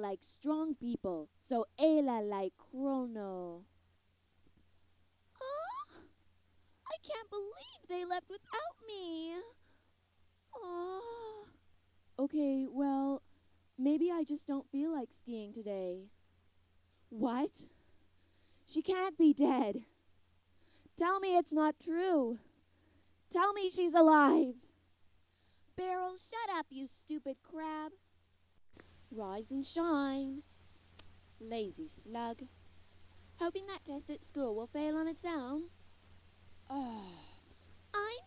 like strong people, so Ayla like Chrono. Oh, I can't believe they left without me. Oh. Okay, well, maybe I just don't feel like skiing today. What? She can't be dead. Tell me it's not true. Tell me she's alive. Beryl, shut up, you stupid crab. Rise and shine. Lazy slug. Hoping that test at school will fail on its own? Oh, I'm